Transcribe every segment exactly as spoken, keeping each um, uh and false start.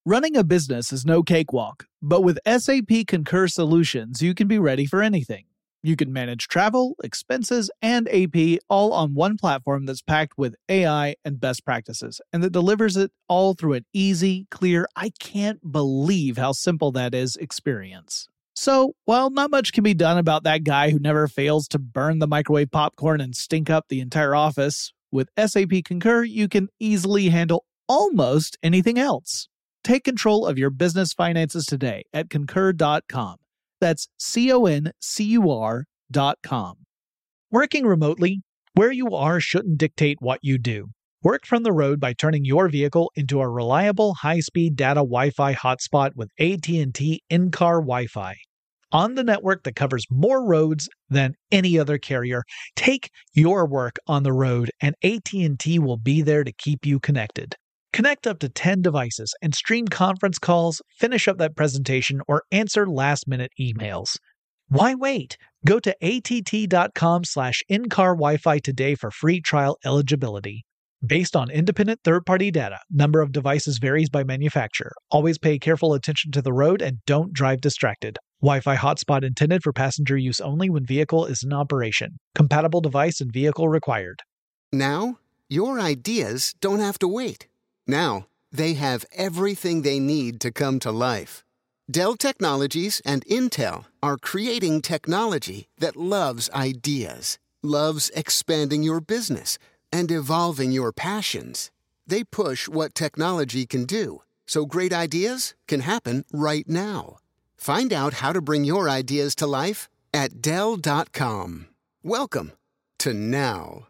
Running a business is no cakewalk, but with S A P Concur Solutions, you can be ready for anything. You can manage travel, expenses, and A P all on one platform that's packed with A I and best practices, and that delivers it all through an easy, clear, I can't believe how simple that is experience. So, while not much can be done about that guy who never fails to burn the microwave popcorn and stink up the entire office, with S A P Concur, you can easily handle almost anything else. Take control of your business finances today at concur dot com. That's C O N C U R dot com. Working remotely, where you are shouldn't dictate what you do. Work from the road by turning your vehicle into a reliable high-speed data Wi-Fi hotspot with A T and T in-car Wi-Fi. On the network that covers more roads than any other carrier, take your work on the road and A T and T will be there to keep you connected. Connect up to ten devices and stream conference calls, finish up that presentation, or answer last-minute emails. Why wait? Go to A T T dot com slash in-car Wi-Fi today for free trial eligibility. Based on independent third-party data, number of devices varies by manufacturer. Always pay careful attention to the road and don't drive distracted. Wi-Fi hotspot intended for passenger use only when vehicle is in operation. Compatible device and vehicle required. Now, your ideas don't have to wait. Now, they have everything they need to come to life. Dell Technologies and Intel are creating technology that loves ideas, loves expanding your business, and evolving your passions. They push what technology can do, so great ideas can happen right now. Find out how to bring your ideas to life at Dell dot com. Welcome to now.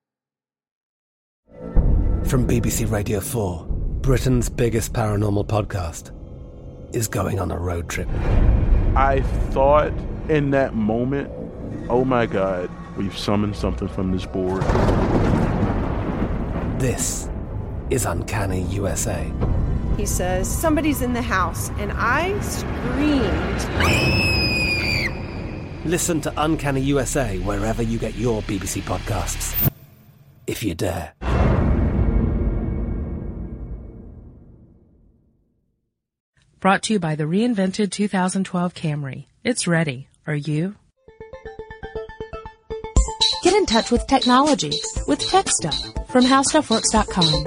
From B B C Radio four, Britain's biggest paranormal podcast is going on a road trip. I thought in that moment, oh my God, we've summoned something from this board. This is Uncanny U S A. He says, somebody's in the house, and I screamed. Listen to Uncanny U S A wherever you get your B B C podcasts, if you dare. Brought to you by the reinvented two thousand twelve Camry. It's ready. Are you? Get in touch with technology with Tech Stuff from how stuff works dot com.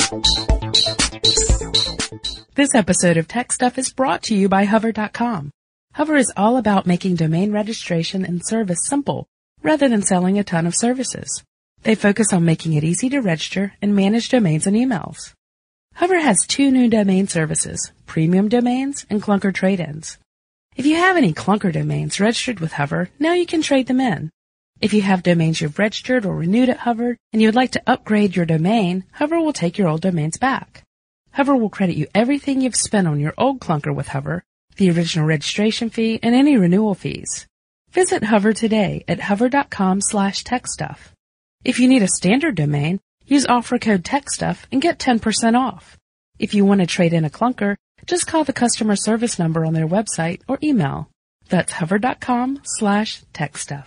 This episode of Tech Stuff is brought to you by hover dot com. Hover is all about making domain registration and service simple, rather than selling a ton of services. They focus on making it easy to register and manage domains and emails. Hover has two new domain services, premium domains and clunker trade-ins. If you have any clunker domains registered with Hover, now you can trade them in. If you have domains you've registered or renewed at Hover and you would like to upgrade your domain, Hover will take your old domains back. Hover will credit you everything you've spent on your old clunker with Hover, the original registration fee, and any renewal fees. Visit Hover today at hover dot com slash tech stuff. If you need a standard domain, use offer code TechStuff and get ten percent off. If you want to trade in a clunker, just call the customer service number on their website or email. That's hover dot com slash TechStuff.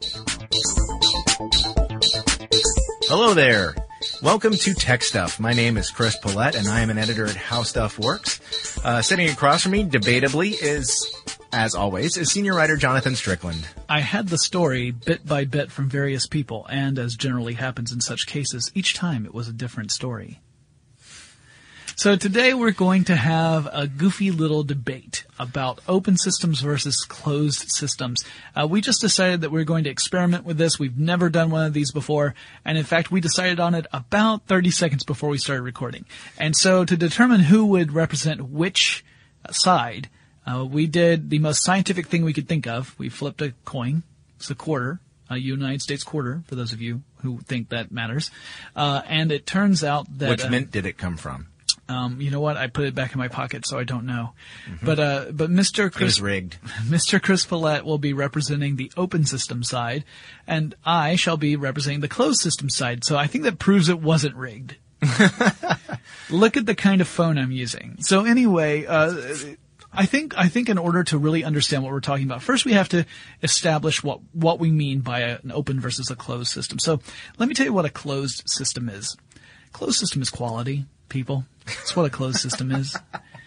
Hello there. Welcome to Tech Stuff. My name is Chris Paulette, and I am an editor at How Stuff Works. Uh, sitting across from me, debatably, is, as always, is senior writer Jonathan Strickland. I had the story bit by bit from various people, and as generally happens in such cases, each time it was a different story. So today we're going to have a goofy little debate about open systems versus closed systems. Uh, we just decided that we we're going to experiment with this. We've never done one of these before, and in fact we decided on it about thirty seconds before we started recording. And so to determine who would represent which side, uh, we did the most scientific thing we could think of. We flipped a coin. It's a quarter. A United States quarter, for those of you who think that matters. Uh, and it turns out that... Which uh, mint did it come from? Um, you know what? I put it back in my pocket, so I don't know. Mm-hmm. But, uh, but Mister Chris, it was rigged. Mister Chris Paulette will be representing the open system side, and I shall be representing the closed system side. So I think that proves it wasn't rigged. Look at the kind of phone I'm using. So anyway, uh, I think, I think in order to really understand what we're talking about, first we have to establish what, what we mean by a, an open versus a closed system. So let me tell you what a closed system is. Closed system is quality, people. That's what a closed system is.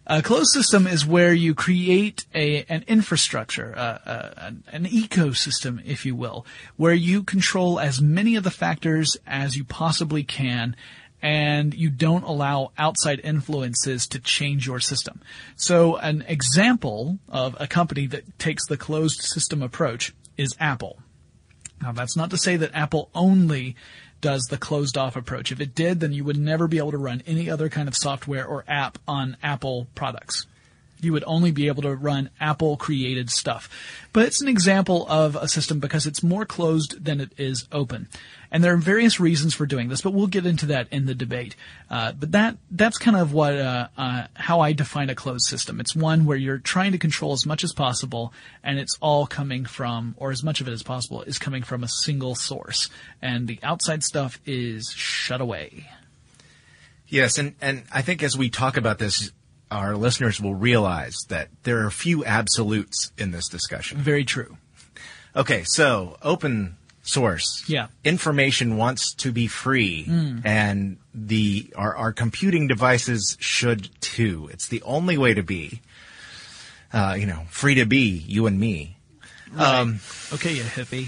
A closed system is where you create a an infrastructure, uh, uh, an, an ecosystem, if you will, where you control as many of the factors as you possibly can, and you don't allow outside influences to change your system. So an example of a company that takes the closed system approach is Apple. Now, that's not to say that Apple only does the closed-off approach. If it did, then you would never be able to run any other kind of software or app on Apple products. You would only be able to run Apple-created stuff. But it's an example of a system because it's more closed than it is open. And there are various reasons for doing this, but we'll get into that in the debate. Uh, but that that's kind of what uh, uh, how I define a closed system. It's one where you're trying to control as much as possible, and it's all coming from, or as much of it as possible, is coming from a single source. And the outside stuff is shut away. Yes, and, and I think as we talk about this, our listeners will realize that there are a few absolutes in this discussion. Very true. Okay, so open source. Yeah. Information wants to be free, mm. and the our, our computing devices should too. It's the only way to be. Uh, you know, free to be, you and me. Right. Um, okay, you hippie.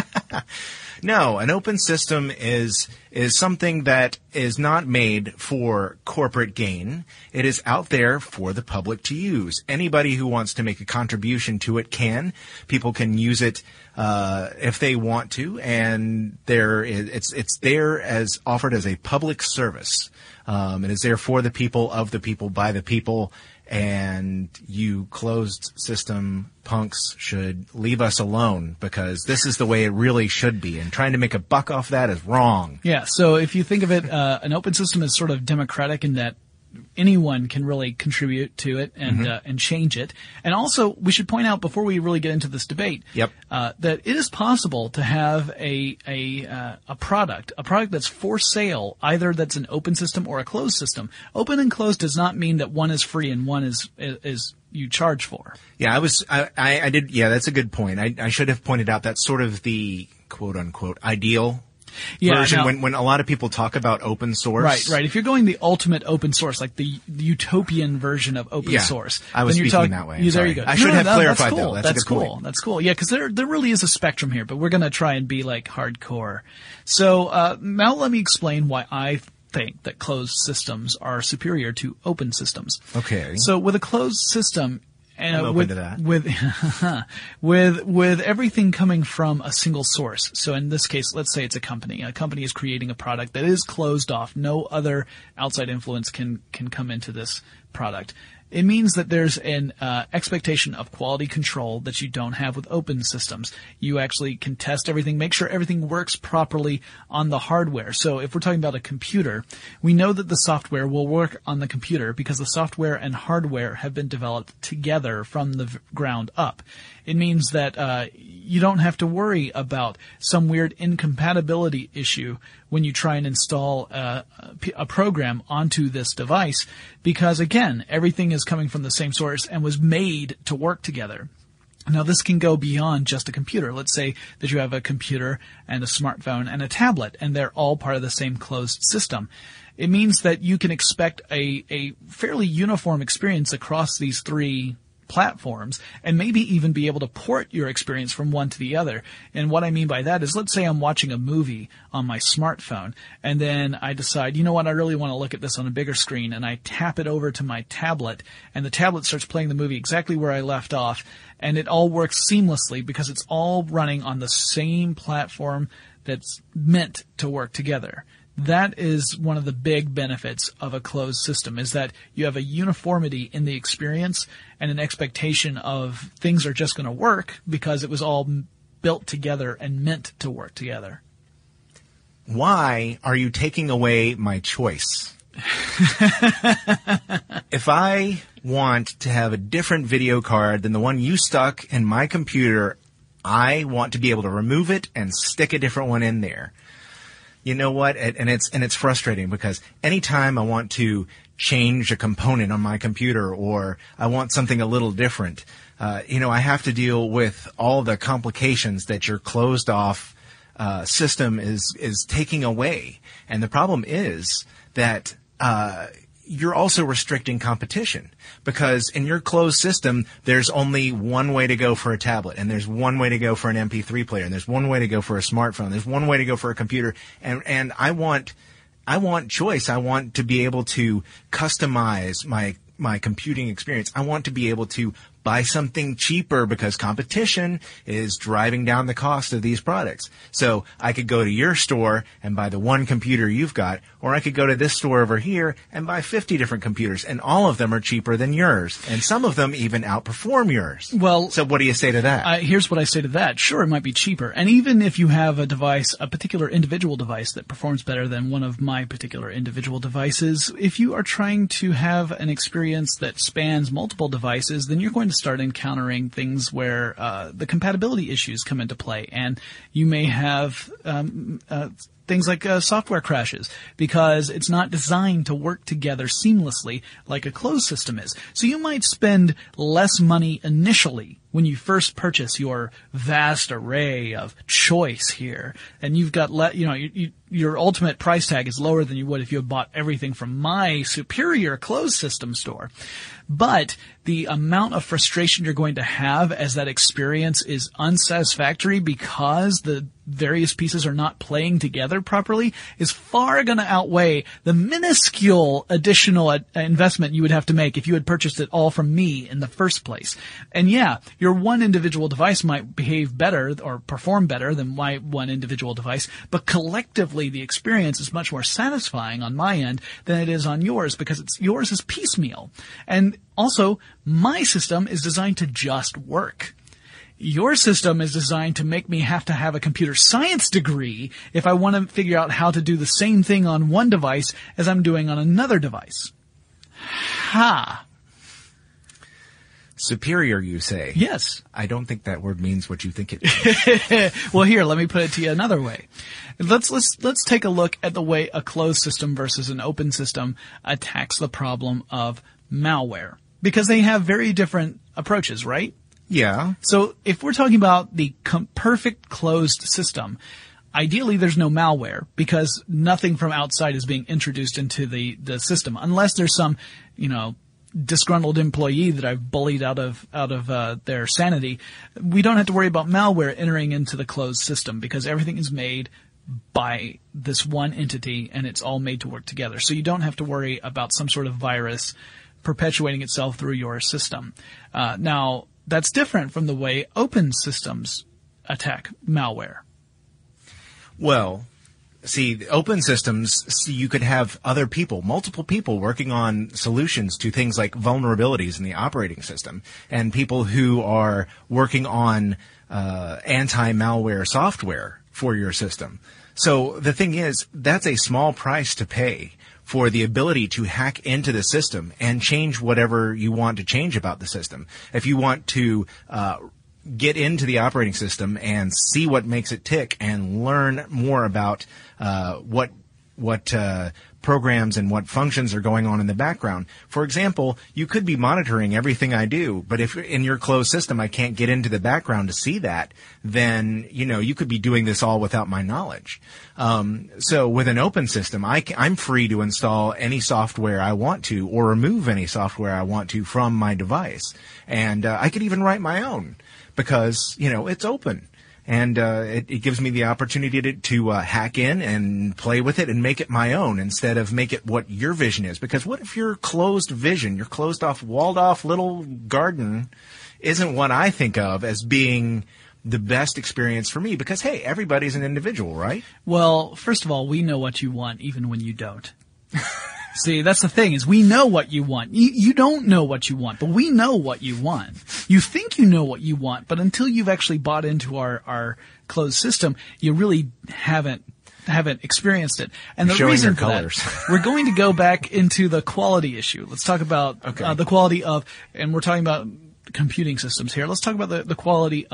No, an open system is is something that is not made for corporate gain. It is out there for the public to use. Anybody who wants to make a contribution to it can. People can use it uh, if they want to, and there is, it's it's there as offered as a public service. Um, it is there for the people, of the people, by the people. And you closed system punks should leave us alone, because this is the way it really should be. And trying to make a buck off that is wrong. Yeah, so if you think of it, uh, an open system is sort of democratic in that anyone can really contribute to it and mm-hmm. uh, and change it. And also, we should point out before we really get into this debate, yep. uh, that it is possible to have a a uh, a product, a product that's for sale, either that's an open system or a closed system. Open and closed does not mean that one is free and one is is, is you charge for. Yeah, I was I, I, I did. Yeah, that's a good point. I, I should have pointed out that's sort of the quote unquote ideal. Yeah, version now, when when a lot of people talk about open source. Right, right. If you're going the ultimate open source, like the, the utopian version of open yeah, sourse, I was then you're speaking talk, that way. You, there you go. I should no, have no, clarified that's cool. though. That's, that's a good cool. point. That's cool. Yeah, because there there really is a spectrum here, but we're going to try and be like hardcore. So uh, now let me explain why I think that closed systems are superior to open systems. Okay. So with a closed system. And I'm open with, to that. With, with, with everything coming from a single source. So in this case, let's say it's a company. A company is creating a product that is closed off. No other outside influence can, can come into this product. It means that there's an uh, expectation of quality control that you don't have with open systems. You actually can test everything, make sure everything works properly on the hardware. So if we're talking about a computer, we know that the software will work on the computer because the software and hardware have been developed together from the ground up. It means that uh, you don't have to worry about some weird incompatibility issue when you try and install a, a program onto this device, because again, everything is coming from the same source and was made to work together. Now, this can go beyond just a computer. Let's say that you have a computer and a smartphone and a tablet, and they're all part of the same closed system. It means that you can expect a, a fairly uniform experience across these three platforms, and maybe even be able to port your experience from one to the other. And what I mean by that is, let's say I'm watching a movie on my smartphone, and then I decide, you know what, I really want to look at this on a bigger screen, and I tap it over to my tablet, and the tablet starts playing the movie exactly where I left off, and it all works seamlessly because it's all running on the same platform that's meant to work together. That is one of the big benefits of a closed system, is that you have a uniformity in the experience and an expectation of things are just going to work because it was all built together and meant to work together. Why are you taking away my choice? If I want to have a different video card than the one you stuck in my computer, I want to be able to remove it and stick a different one in there. You know what? And it's, and it's frustrating because anytime I want to change a component on my computer, or I want something a little different, uh, you know, I have to deal with all the complications that your closed off, uh, system is, is taking away. And the problem is that, uh, you're also restricting competition, because in your closed system, there's only one way to go for a tablet, and there's one way to go for an M P three player, and there's one way to go for a smartphone, there's one way to go for a computer, and, and I want, I want choice. I want to be able to customize my, my computing experience. I want to be able to buy something cheaper because competition is driving down the cost of these products. So I could go to your store and buy the one computer you've got, or I could go to this store over here and buy fifty different computers, and all of them are cheaper than yours, and some of them even outperform yours. Well, so what do you say to that? Uh, here's what I say to that. Sure, it might be cheaper. And even if you have a device, a particular individual device that performs better than one of my particular individual devices, if you are trying to have an experience that spans multiple devices, then you're going to start encountering things where uh, the compatibility issues come into play, and you may have um, uh, things like uh, software crashes because it's not designed to work together seamlessly like a closed system is. So you might spend less money initially when you first purchase your vast array of choice here, and you've got, le- you know, you, you, your ultimate price tag is lower than you would if you had bought everything from my superior closed system store. But the amount of frustration you're going to have as that experience is unsatisfactory because the various pieces are not playing together properly is far going to outweigh the minuscule additional uh, investment you would have to make if you had purchased it all from me in the first place. And yeah, your one individual device might behave better or perform better than my one individual device, but collectively the experience is much more satisfying on my end than it is on yours because it's yours is piecemeal. And also, my system is designed to just work. Your system is designed to make me have to have a computer science degree if I want to figure out how to do the same thing on one device as I'm doing on another device. Ha! Superior, you say? Yes. I don't think that word means what you think it means. Well, here, let me put it to you another way. Let's, let's, let's take a look at the way a closed system versus an open system attacks the problem of malware. Because they have very different approaches, right? Yeah. So if we're talking about the com- perfect closed system, ideally there's no malware because nothing from outside is being introduced into the, the system unless there's some, you know, disgruntled employee that I've bullied out of out of uh, their sanity. We don't have to worry about malware entering into the closed system because everything is made by this one entity and it's all made to work together. So you don't have to worry about some sort of virus perpetuating itself through your system. Uh, now, that's different from the way open systems attack malware. Well, see, open systems, see, you could have other people, multiple people working on solutions to things like vulnerabilities in the operating system, and people who are working on uh, anti-malware software for your system. So the thing is, that's a small price to pay for the ability to hack into the system and change whatever you want to change about the system. If you want to uh, get into the operating system and see what makes it tick and learn more about uh, what what uh, programs and what functions are going on in the background. For example, you could be monitoring everything I do, but if in your closed system I can't get into the background to see that, then, you know, you could be doing this all without my knowledge. Um, so with an open system, I can, I'm free to install any software I want to or remove any software I want to from my device. And uh, I could even write my own because, you know, it's open. And uh, it, it gives me the opportunity to, to uh, hack in and play with it and make it my own instead of make it what your vision is. Because what if your closed vision, your closed off, walled off little garden isn't what I think of as being the best experience for me? Because, hey, everybody's an individual, right? Well, first of all, we know what you want even when you don't. See, that's the thing, is we know what you want. You, you don't know what you want, but we know what you want. You think you know what you want, but until you've actually bought into our, our closed system, you really haven't haven't experienced it. And the Showing reason your for colors. that, we're going to go back into the quality issue. Let's talk about okay. uh, the quality of, and we're talking about computing systems here. Let's talk about the, the quality of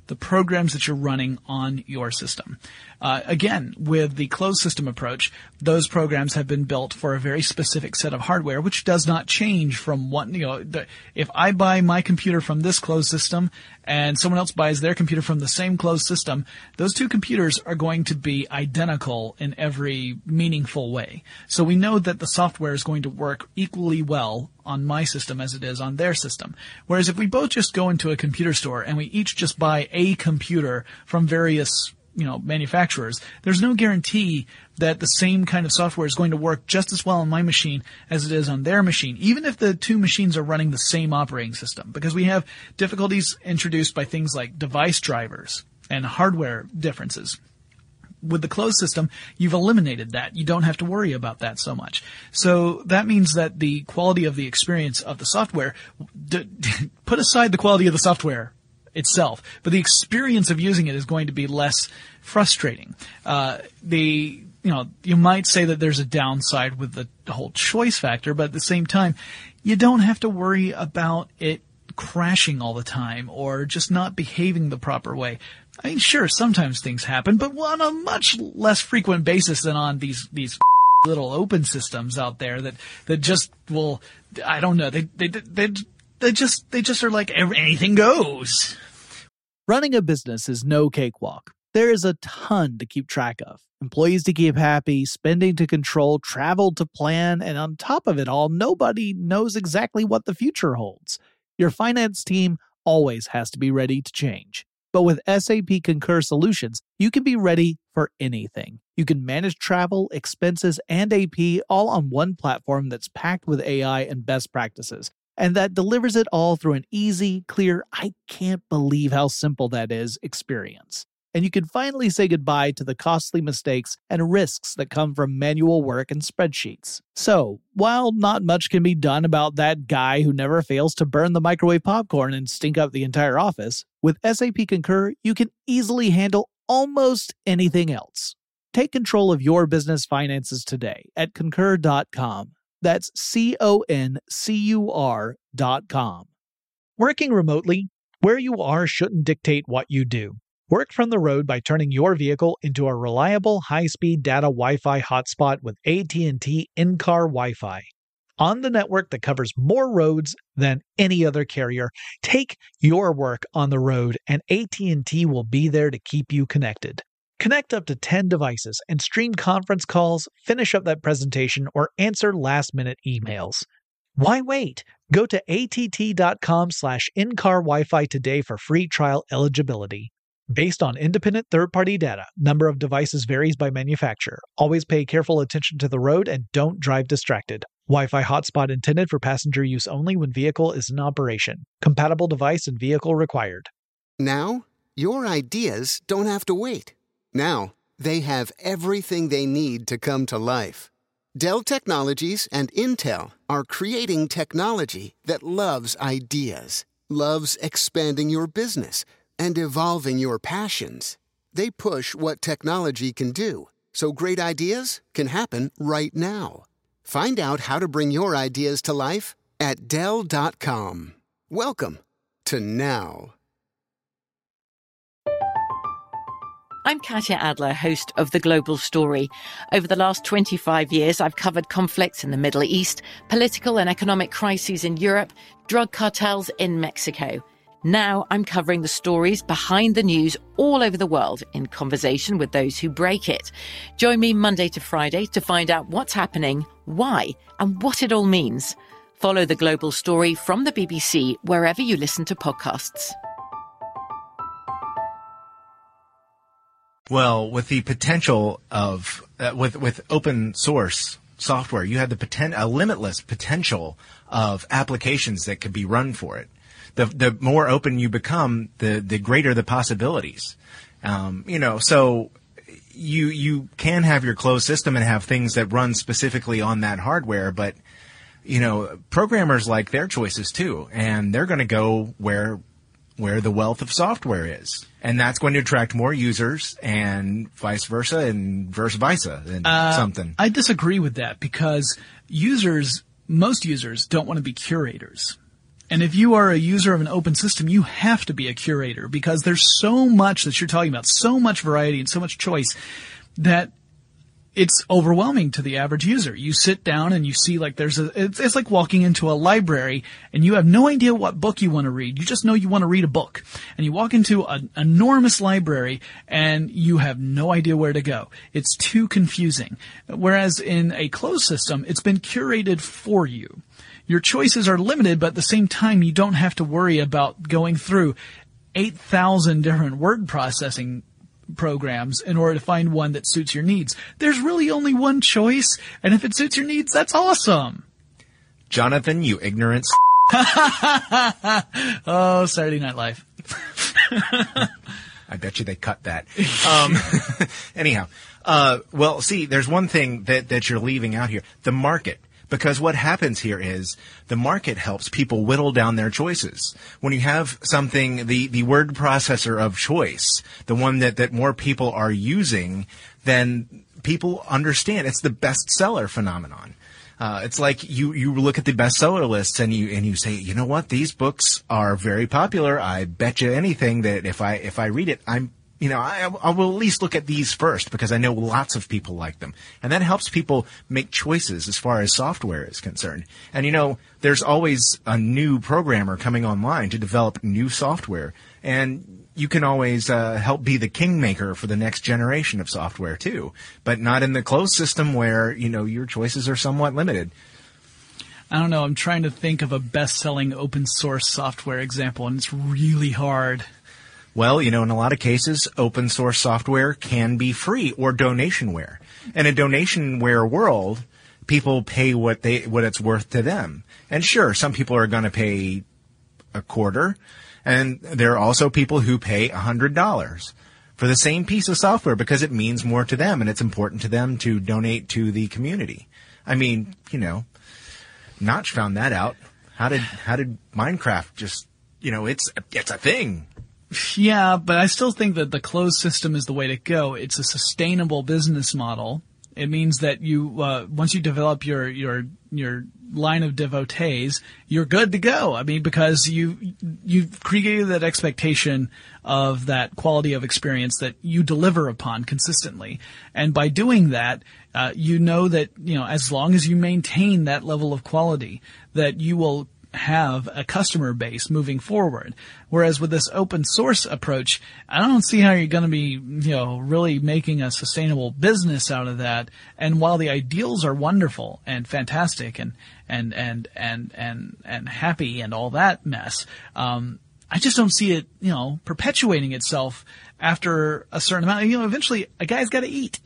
the programs that you're running on your system. Uh, again, with the closed system approach, those programs have been built for a very specific set of hardware, which does not change from one, you know, the, if I buy my computer from this closed system and someone else buys their computer from the same closed system, those two computers are going to be identical in every meaningful way. So we know that the software is going to work equally well on my system as it is on their system. Whereas if we both just go into a computer store and we each just buy a computer from various, you know, manufacturers, there's no guarantee that the same kind of software is going to work just as well on my machine as it is on their machine, even if the two machines are running the same operating system, because we have difficulties introduced by things like device drivers and hardware differences. With the closed system, you've eliminated that. You don't have to worry about that so much. So that means that the quality of the experience of the software, d- d- put aside the quality of the software itself, but the experience of using it is going to be less frustrating. Uh, the, you know, you might say that there's a downside with the whole choice factor, but at the same time, you don't have to worry about it crashing all the time or just not behaving the proper way. I mean, sure, sometimes things happen, but on a much less frequent basis than on these, these little open systems out there that, that just will, I don't know, they, they, they, they just, they just are like anything goes. Running a business is no cakewalk. There is a ton to keep track of. Employees to keep happy, spending to control, travel to plan, and on top of it all, nobody knows exactly what the future holds. Your finance team always has to be ready to change. But with S A P Concur Solutions, you can be ready for anything. You can manage travel, expenses, and A P all on one platform that's packed with A I and best practices, and that delivers it all through an easy, clear, I can't believe how simple that is experience. And you can finally say goodbye to the costly mistakes and risks that come from manual work and spreadsheets. So, while not much can be done about that guy who never fails to burn the microwave popcorn and stink up the entire office, with S A P Concur, you can easily handle almost anything else. Take control of your business finances today at concur dot com. That's C O N C U R dot com. Working remotely, where you are shouldn't dictate what you do. Work from the road by turning your vehicle into a reliable high-speed data Wi-Fi hotspot with A T and T in-car Wi-Fi. On the network that covers more roads than any other carrier, take your work on the road and A T and T will be there to keep you connected. Connect up to ten devices and stream conference calls, finish up that presentation, or answer last-minute emails. Why wait? Go to A T T dot com slash in-car Wi-Fi today for free trial eligibility. Based on independent third-party data, number of devices varies by manufacturer. Always pay careful attention to the road and don't drive distracted. Wi-Fi hotspot intended for passenger use only when vehicle is in operation. Compatible device and vehicle required. Now, your ideas don't have to wait. Now, they have everything they need to come to life. Dell Technologies and Intel are creating technology that loves ideas, loves expanding your business, and evolving your passions. They push what technology can do, so great ideas can happen right now. Find out how to bring your ideas to life at Dell dot com. Welcome to now. I'm Katya Adler, host of The Global Story. Over the last twenty-five years, I've covered conflicts in the Middle East, political and economic crises in Europe, drug cartels in Mexico. Now I'm covering the stories behind the news all over the world in conversation with those who break it. Join me Monday to Friday to find out what's happening, why, and what it all means. Follow The Global Story from the B B C wherever you listen to podcasts. Well, with the potential of uh, with with open source software, you had the poten- a limitless potential of applications that could be run for it. The the more open you become, the the greater the possibilities. Um, you know, so you you can have your closed system and have things that run specifically on that hardware, but you know, programmers like their choices too, and they're going to go where where the wealth of software is, and that's going to attract more users, and vice versa, and vice versa, and uh, something. I disagree with that because users, most users, don't want to be curators. And if you are a user of an open system, you have to be a curator because there's so much that you're talking about, so much variety and so much choice that it's overwhelming to the average user. You sit down and you see like there's a, it's, it's like walking into a library and you have no idea what book you want to read. You just know you want to read a book. And you walk into an enormous library and you have no idea where to go. It's too confusing. Whereas in a closed system, it's been curated for you. Your choices are limited, but at the same time, you don't have to worry about going through eight thousand different word processing programs in order to find one that suits your needs. There's really only one choice, and if it suits your needs, that's awesome. Jonathan, you ignorance. Oh, Saturday Night Live. I bet you they cut that. Um, anyhow, uh, well, see, there's one thing that, that you're leaving out here. The market. Because what happens here is the market helps people whittle down their choices. When you have something, the, the word processor of choice, the one that, that more people are using, then people understand it's the bestseller phenomenon. Uh, it's like you, you look at the bestseller lists and you, and you say, you know what? These books are very popular. I bet you anything that if I, if I read it, I'm, you know, I, I will at least look at these first because I know lots of people like them. And that helps people make choices as far as software is concerned. And, you know, there's always a new programmer coming online to develop new software. And you can always uh, help be the kingmaker for the next generation of software, too. But not in the closed system where, you know, your choices are somewhat limited. I don't know. I'm trying to think of a best-selling open source software example, and it's really hard. Well, you know, in a lot of cases, open source software can be free or donationware. In a donationware world, people pay what they what it's worth to them. And sure, some people are going to pay a quarter, and there are also people who pay one hundred dollars for the same piece of software because it means more to them and it's important to them to donate to the community. I mean, you know, Notch found that out. How did how did Minecraft just, you know, it's it's a thing. Yeah, but I still think that the closed system is the way to go. It's a sustainable business model. It means that you, uh, once you develop your, your, your line of devotees, you're good to go. I mean, because you, you've created that expectation of that quality of experience that you deliver upon consistently. And by doing that, uh, you know that, you know, as long as you maintain that level of quality, that you will have a customer base moving forward. Whereas with this open source approach, I don't see how you're going to be, you know, really making a sustainable business out of that. And while the ideals are wonderful and fantastic and, and, and, and, and, and happy and all that mess, um, I just don't see it, you know, perpetuating itself after a certain amount. You know, eventually a guy's got to eat.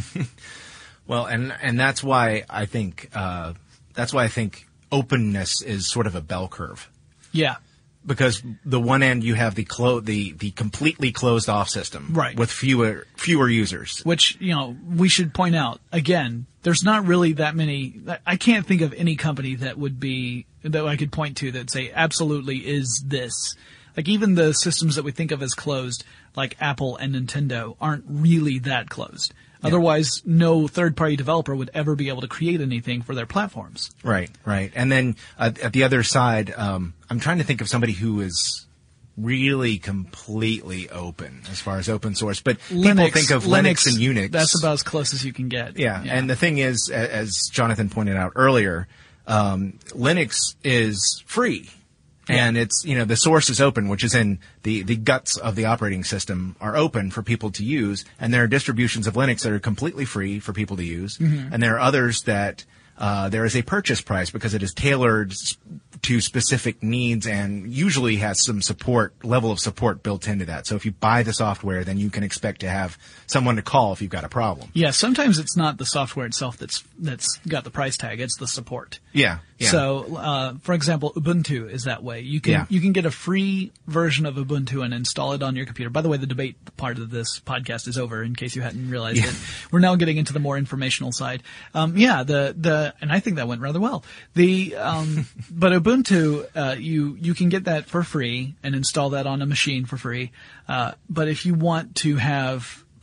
Well, and, and that's why I think, uh, that's why I think, openness is sort of a bell curve. Yeah. Because the one end you have the clo- the the completely closed off system, right, with fewer fewer users. Which, you know, we should point out again, there's not really that many. I can't think of any company that would be that I could point to that say absolutely is this. Like even the systems that we think of as closed, like Apple and Nintendo, aren't really that closed. Yeah. Otherwise, no third-party developer would ever be able to create anything for their platforms. Right, right. And then uh, at the other side, um, I'm trying to think of somebody who is really completely open as far as open source. But Linux, people think of Linux, Linux and Unix. That's about as close as you can get. Yeah, yeah. And the thing is, as Jonathan pointed out earlier, um, Linux is free. And it's, you know, the source is open, which is in the, the guts of the operating system are open for people to use. And there are distributions of Linux that are completely free for people to use. Mm-hmm. And there are others that, uh, there is a purchase price because it is tailored to specific needs and usually has some support, level of support built into that. So if you buy the software, then you can expect to have someone to call if you've got a problem. Yeah, sometimes it's not the software itself that's, that's got the price tag, it's the support. Yeah. Yeah. So, uh, for example, Ubuntu is that way. You can, yeah. you can get a free version of Ubuntu and install it on your computer. By the way, the debate part of this podcast is over in case you hadn't realized yeah. it. We're now getting into the more informational side. Um, yeah, the, the, and I think that went rather well. The, um, but Ubuntu, uh, you, you can get that for free and install that on a machine for free. Uh, but if you want to have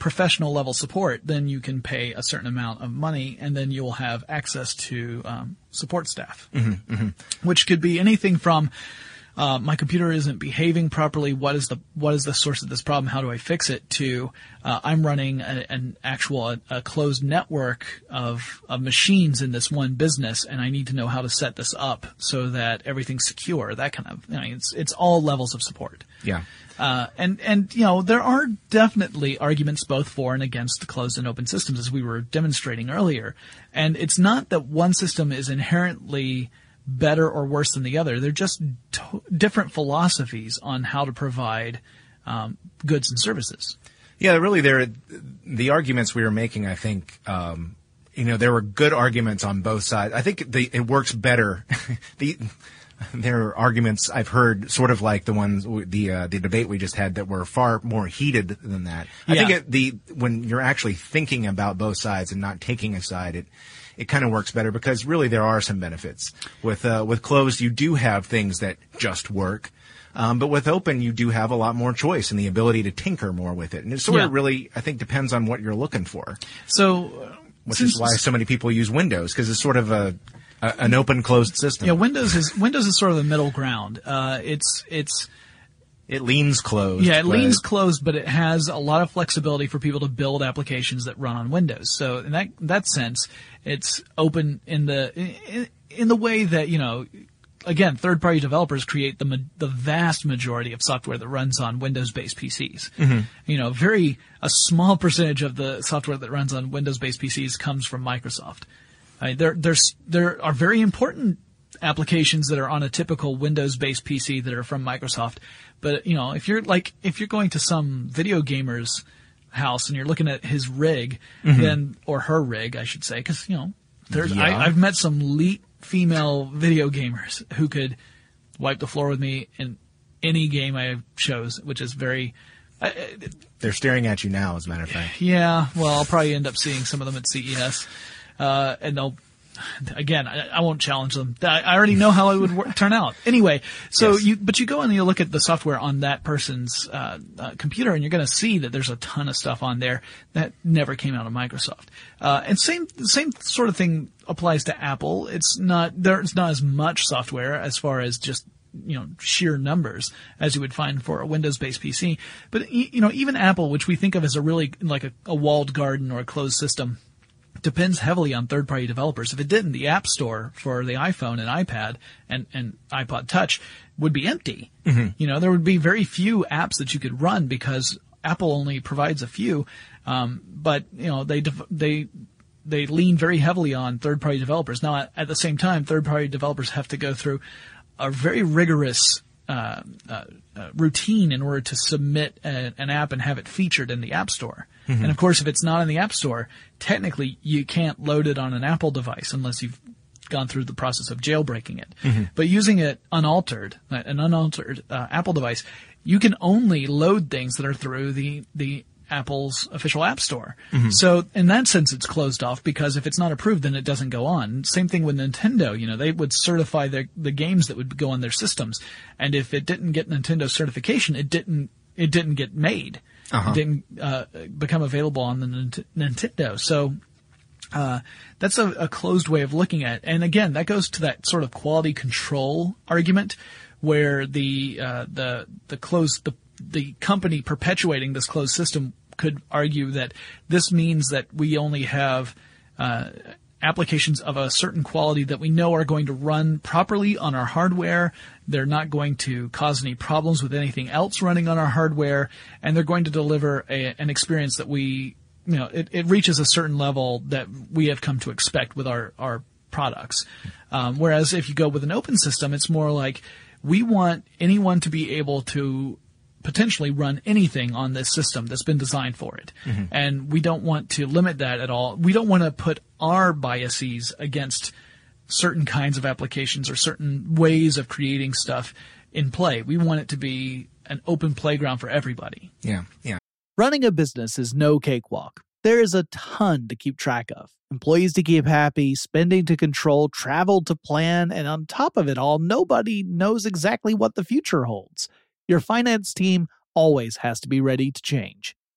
professional level support, then you can pay a certain amount of money, and then you'll have access to um, support staff, Mm-hmm, mm-hmm. which could be anything from uh, my computer isn't behaving properly. What is the what is the source of this problem? How do I fix it? To uh, I'm running a, an actual a, a closed network of of machines in this one business, and I need to know how to set this up so that everything's secure. That kind of, you know, it's it's all levels of support. Yeah. Uh, and, and, you know, there are definitely arguments both for and against closed and open systems, as we were demonstrating earlier. And it's not that one system is inherently better or worse than the other. They're just to- different philosophies on how to provide um, goods and services. Yeah, really, there the arguments we were making, I think, um, you know, there were good arguments on both sides. I think the, it works better. the There are arguments I've heard, sort of like the ones, the uh, the debate we just had, that were far more heated than that. I Yeah. think it, the when you're actually thinking about both sides and not taking a side, it it kind of works better, because really there are some benefits. With uh, with closed, you do have things that just work. Um, but with open, you do have a lot more choice and the ability to tinker more with it. And it sort Yeah. of really, I think, depends on what you're looking for. So, uh, Which since- is why so many people use Windows, because it's sort of a, a an open closed system. Yeah, Windows is Windows is sort of the middle ground. Uh, it's it's It leans closed. yeah, it but- leans closed, but it has a lot of flexibility for people to build applications that run on Windows. So in that that sense, it's open in the in, in the way that, you know, again, third-party developers create the ma- the vast majority of software that runs on Windows-based P Cs. Mm-hmm. You know, very a small percentage of the software that runs on Windows-based P Cs comes from Microsoft. I mean, there there's there are very important applications that are on a typical Windows-based P C that are from Microsoft. But, you know, if you're like if you're going to some video gamer's house and you're looking at his rig, Mm-hmm. then or her rig, I should say, because, you know, there's Yeah. I, I've met some elite female video gamers who could wipe the floor with me in any game I chose, which is very, uh, They're staring at you now, as a matter of fact. yeah, well, I'll probably end up seeing some of them at C E S. Uh, and they'll, again, I, I won't challenge them. I, I already know how it would work, turn out. Anyway, so Yes. you, but you go and you look at the software on that person's, uh, uh computer, and you're gonna see that there's a ton of stuff on there that never came out of Microsoft. Uh, and same, same sort of thing applies to Apple. It's not, there's not as much software as far as just, you know, sheer numbers as you would find for a Windows-based P C. But, y- you know, even Apple, which we think of as a really, like a, a walled garden or a closed system, depends heavily on third-party developers. If it didn't, the App Store for the iPhone and iPad and, and iPod Touch would be empty. Mm-hmm. You know, there would be very few apps that you could run because Apple only provides a few. Um, but, you know, they, def- they, they lean very heavily on third-party developers. Now, at, at the same time, third-party developers have to go through a very rigorous uh, uh, uh, routine in order to submit a, an app and have it featured in the App Store. Mm-hmm. And of course, if it's not in the App Store, technically you can't load it on an Apple device unless you've gone through the process of jailbreaking it. Mm-hmm. But using it unaltered, an unaltered uh, Apple device, you can only load things that are through the the Apple's official App Store. Mm-hmm. So in that sense, it's closed off, because if it's not approved, then it doesn't go on. Same thing with Nintendo. You know, they would certify their, the games that would go on their systems. And if it didn't get Nintendo certification, it didn't, it didn't get made. Uh-huh. It didn't, uh, become available on the Nint- Nintendo. So, uh, that's a, a closed way of looking at it. And again, that goes to that sort of quality control argument where the, uh, the, the closed, the, the company perpetuating this closed system could argue that this means that we only have uh, applications of a certain quality that we know are going to run properly on our hardware. They're not going to cause any problems with anything else running on our hardware, and they're going to deliver a, an experience that we, you know, it, it reaches a certain level that we have come to expect with our, our products. Um, whereas if you go with an open system, it's more like we want anyone to be able to potentially run anything on this system that's been designed for it. Mm-hmm. And we don't want to limit that at all. We don't want to put our biases against certain kinds of applications or certain ways of creating stuff in play. We want it to be an open playground for everybody. Yeah, yeah. Running a business is no cakewalk. There is a ton to keep track of. Employees to keep happy, spending to control, travel to plan, and on top of it all, nobody knows exactly what the future holds. Your finance team always has to be ready to change.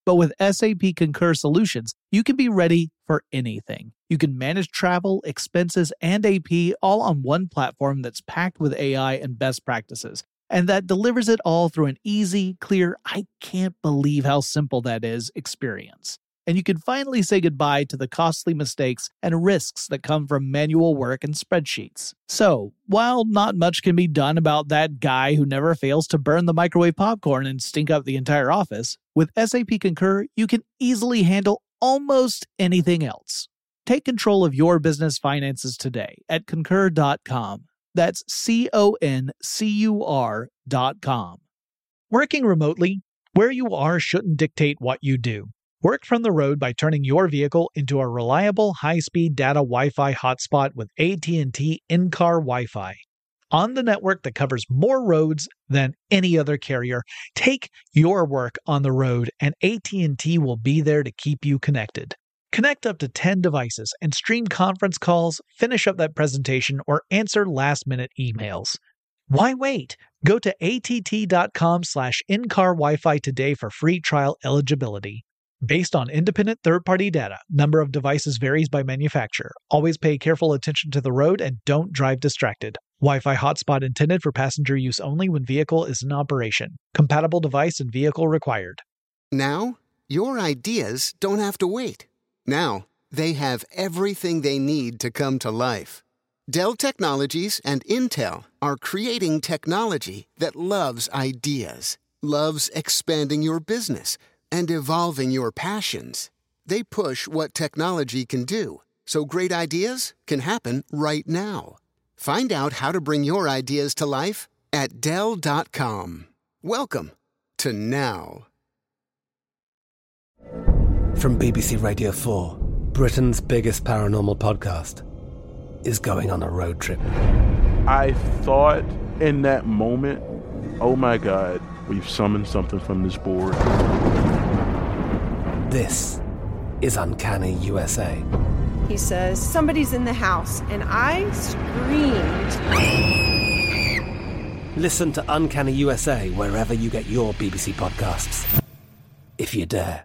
But with S A P Concur Solutions, you can be ready for anything. You can manage travel, expenses, and A P all on one platform that's packed with A I and best practices, and that delivers it all through an easy, clear, I can't believe how simple that is experience. And you can finally say goodbye to the costly mistakes and risks that come from manual work and spreadsheets. So, while not much can be done about that guy who never fails to burn the microwave popcorn and stink up the entire office, with S A P Concur, you can easily handle almost anything else. Take control of your business finances today at concur dot com. That's C O N C U R dot com. Working remotely, where you are shouldn't dictate what you do. Work from the road by turning your vehicle into a reliable high-speed data Wi-Fi hotspot with A T and T in-car Wi-Fi. On the network that covers more roads than any other carrier, take your work on the road and A T and T will be there to keep you connected. Connect up to ten devices and stream conference calls, finish up that presentation, or answer last-minute emails. Why wait? Go to A T T dot com slash in-car Wi-Fi today for free trial eligibility. Based on independent third-party data, number of devices varies by manufacturer. Always pay careful attention to the road and don't drive distracted. Wi-Fi hotspot intended for passenger use only when vehicle is in operation. Compatible device and vehicle required. Now, your ideas don't have to wait. Now, they have everything they need to come to life. Dell Technologies and Intel are creating technology that loves ideas, loves expanding your business, and evolving your passions. They push what technology can do, so great ideas can happen right now. Find out how to bring your ideas to life at Dell dot com. Welcome to now. From B B C Radio four, Britain's biggest paranormal podcast is going on a road trip. I thought in that moment, oh my God, we've summoned something from this board. This is Uncanny U S A. He says, somebody's in the house, and I screamed. Listen to Uncanny U S A wherever you get your B B C podcasts, if you dare.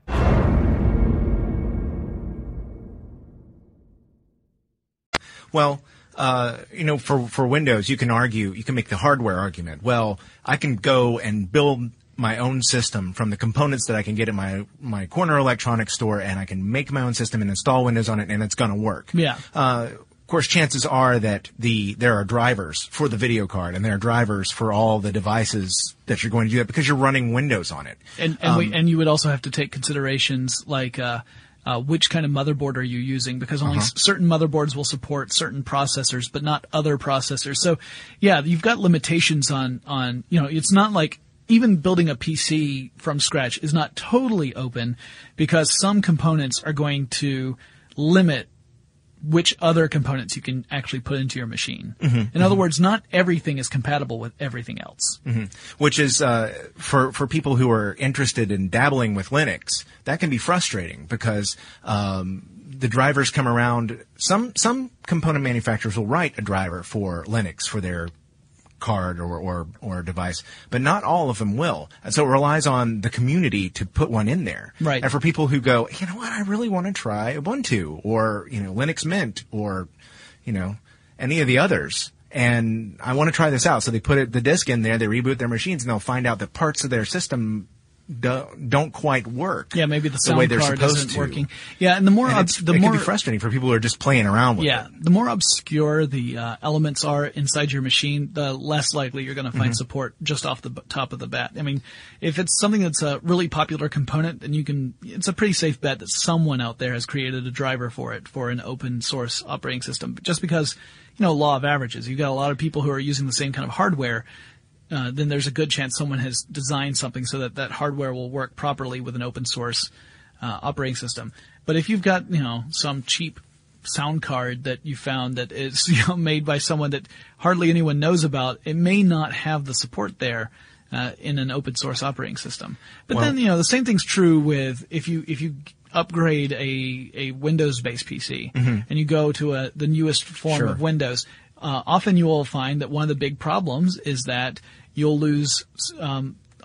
Well, uh, you know, for, for Windows, you can argue, you can make the hardware argument. Well, I can go and build my own system from the components that I can get at my, my corner electronics store, and I can make my own system and install Windows on it, and it's going to work. Yeah. Uh, of course, chances are that the there are drivers for the video card, and there are drivers for all the devices that you're going to do that because you're running Windows on it. And and, um, we, and you would also have to take considerations like uh, uh, which kind of motherboard are you using, because only uh-huh. s- certain motherboards will support certain processors, but not other processors. So, yeah, you've got limitations on on you know, it's not like even building a P C from scratch is not totally open, because some components are going to limit which other components you can actually put into your machine. Mm-hmm, In mm-hmm. other words, not everything is compatible with everything else. Mm-hmm. Which is, uh, for, for people who are interested in dabbling with Linux, that can be frustrating because, um, the drivers come around. Some, some component manufacturers will write a driver for Linux for their card or, or, or device, but not all of them will. And so it relies on the community to put one in there. Right. And for people who go, you know what, I really want to try Ubuntu or, you know, Linux Mint or, you know, any of the others. And I want to try this out. So they put it, the disk in there, they reboot their machines, and they'll find out that parts of their system do, don't quite work. Yeah, maybe the the sound way they're card supposed isn't to. working. Yeah, and the more And ob- it's, the it more can be frustrating for people who are just playing around with yeah, it. the more obscure the uh, elements are inside your machine, the less likely you're going to find Mm-hmm. support just off the b- top of the bat. I mean, if it's something that's a really popular component, then you can. It's a pretty safe bet that someone out there has created a driver for it for an open source operating system. Just because, you know, law of averages, you've got a lot of people who are using the same kind of hardware. Uh, then there's a good chance someone has designed something so that that hardware will work properly with an open source uh, operating system. But if you've got, you know, some cheap sound card that you found that is, you know, made by someone that hardly anyone knows about, it may not have the support there uh, in an open source operating system. But Well- then, you know, the same thing's true with if you if you upgrade a a Windows-based P C and you go to a the newest form Sure. of Windows, uh, often you will find that one of the big problems is that you'll lose um,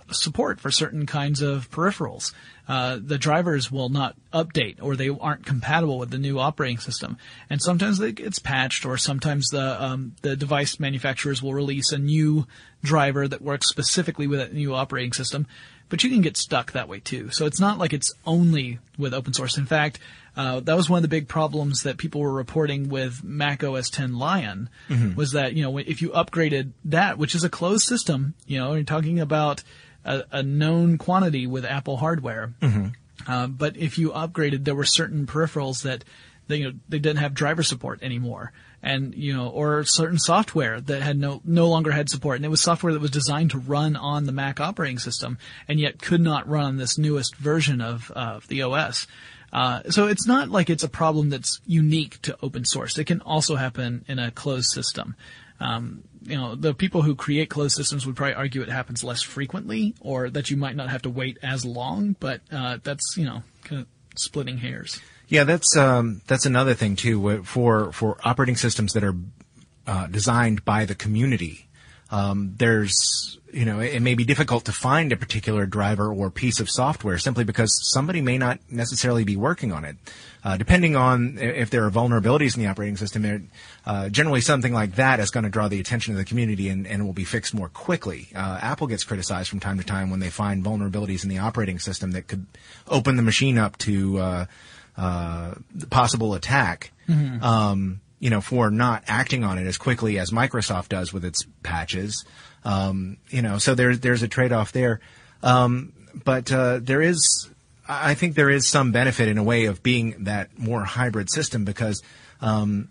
support for certain kinds of peripherals. Uh, the drivers will not update, or they aren't compatible with the new operating system. And sometimes it gets patched, or sometimes the um, the device manufacturers will release a new driver that works specifically with that new operating system. But you can get stuck that way too. So it's not like it's only with open source. In fact, uh, that was one of the big problems that people were reporting with Mac O S X Lion, mm-hmm. was that, you know, if you upgraded that, which is a closed system, you know, you're talking about a, a known quantity with Apple hardware. Mm-hmm. Uh, but if you upgraded, there were certain peripherals that, they, you know, they didn't have driver support anymore. And, you know, or certain software that had no, no longer had support. And it was software that was designed to run on the Mac operating system and yet could not run on this newest version of, uh, the O S. Uh, so it's not like it's a problem that's unique to open source. It can also happen in a closed system. Um, you know, the people who create closed systems would probably argue it happens less frequently, or that you might not have to wait as long, but, uh, that's, you know, kind of splitting hairs. Yeah, that's um, that's another thing too. For for operating systems that are uh, designed by the community, um, there's you know it, it may be difficult to find a particular driver or piece of software simply because somebody may not necessarily be working on it. Uh, depending on if there are vulnerabilities in the operating system, uh, generally something like that is going to draw the attention of the community and, and will be fixed more quickly. Uh, Apple gets criticized from time to time when they find vulnerabilities in the operating system that could open the machine up to uh, Uh, possible attack, mm-hmm. um, you know, for not acting on it as quickly as Microsoft does with its patches. Um, you know, so there's, there's a trade-off there. Um, but, uh, there is, I think there is some benefit in a way of being that more hybrid system because, um,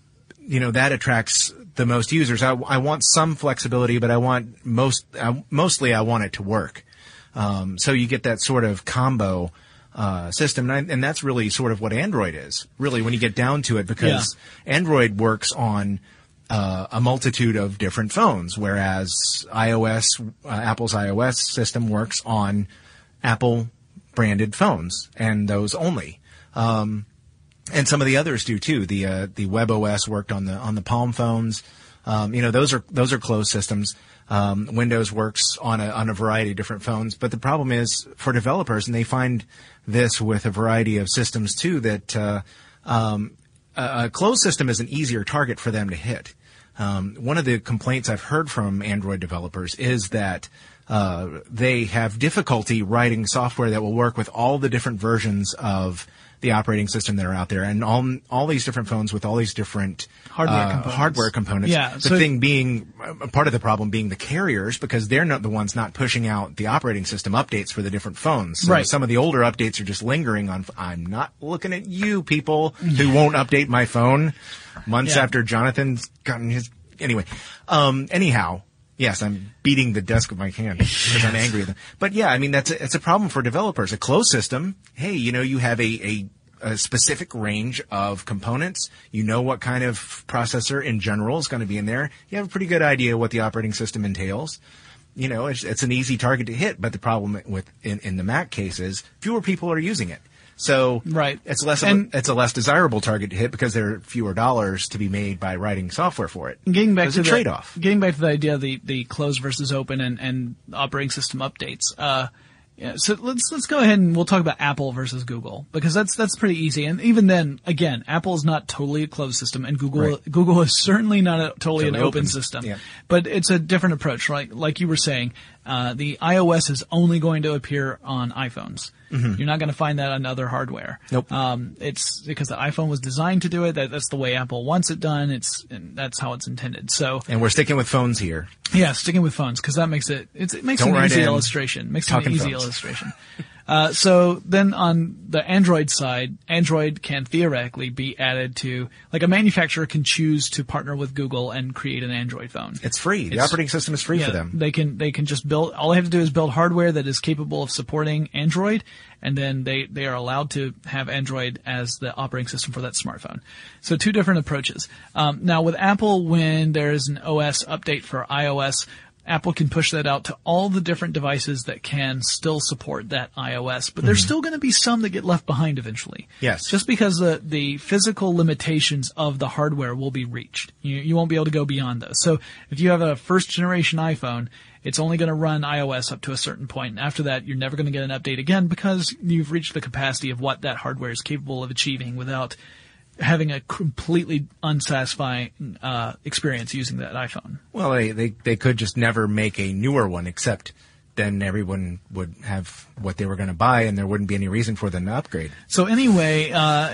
you know, that attracts the most users. I, I want some flexibility, but I want most, I, mostly I want it to work. Um, so you get that sort of combo Uh, system, and, I, and that's really sort of what Android is, really, when you get down to it, because yeah. Android works on uh, a multitude of different phones, whereas iOS, uh, Apple's iOS system works on Apple-branded phones, and those only. Um, and some of the others do too. The uh, the WebOS worked on the on the Palm phones. Um, you know, those are those are closed systems. Um, Windows works on a on a variety of different phones, but the problem is for developers, and they find this with a variety of systems too, that uh, um, a, a closed system is an easier target for them to hit. Um, one of the complaints I've heard from Android developers is that uh, they have difficulty writing software that will work with all the different versions of the operating system that are out there, and all all these different phones with all these different hardware uh, components. Hardware components. Yeah, the so thing being, uh, part of the problem being the carriers, because they're not the ones not pushing out the operating system updates for the different phones. So right. some of the older updates are just lingering on. I'm not looking at you people who won't update my phone months yeah. after Jonathan's gotten his. Anyway, um, anyhow. Yes, I'm beating the desk with my hand because I'm angry with them. But yeah, I mean, that's a, it's a problem for developers. A closed system, hey, you know, you have a, a, a specific range of components. You know what kind of processor in general is going to be in there. You have a pretty good idea what the operating system entails. You know, it's, it's an easy target to hit, but the problem with in, in the Mac case is fewer people are using it. So right. it's less of and a, it's a less desirable target to hit because there are fewer dollars to be made by writing software for it. Getting back There's to a the trade-off. Getting back to the idea of the, the closed versus open and, and operating system updates. Uh, yeah, so let's let's go ahead and we'll talk about Apple versus Google, because that's that's pretty easy. And even then, again, Apple is not totally a closed system, and Google Right. Google is certainly not a, totally, Totally an open, open. system. Yeah. But it's a different approach, right? Like you were saying, uh, the iOS is only going to appear on iPhones. Mm-hmm. You're not going to find that on other hardware. Nope. Um, it's because the iPhone was designed to do it. That, that's the way Apple wants it done. It's and that's how it's intended. So And we're sticking with phones here. yeah, sticking with phones because that makes it it's, it makes Don't an write easy in. illustration. Makes it an Talking easy phones. illustration. Uh, so then on the Android side, Android can theoretically be added to, like a manufacturer can choose to partner with Google and create an Android phone. It's free. The It's- operating system is free Yeah, for them. They can they can just build. All they have to do is build hardware that is capable of supporting Android, and then they they are allowed to have Android as the operating system for that smartphone. So two different approaches. Um, now with Apple, when there is an O S update for iOS, Apple can push that out to all the different devices that can still support that iOS, but there's mm-hmm. still going to be some that get left behind eventually. Yes. Just because the, the physical limitations of the hardware will be reached. You, you won't be able to go beyond those. So if you have a first generation iPhone, it's only going to run iOS up to a certain point. And after that, you're never going to get an update again because you've reached the capacity of what that hardware is capable of achieving without having a completely unsatisfying uh, experience using that iPhone. Well, they, they they could just never make a newer one, except then everyone would have what they were going to buy, and there wouldn't be any reason for them to upgrade. So anyway, uh,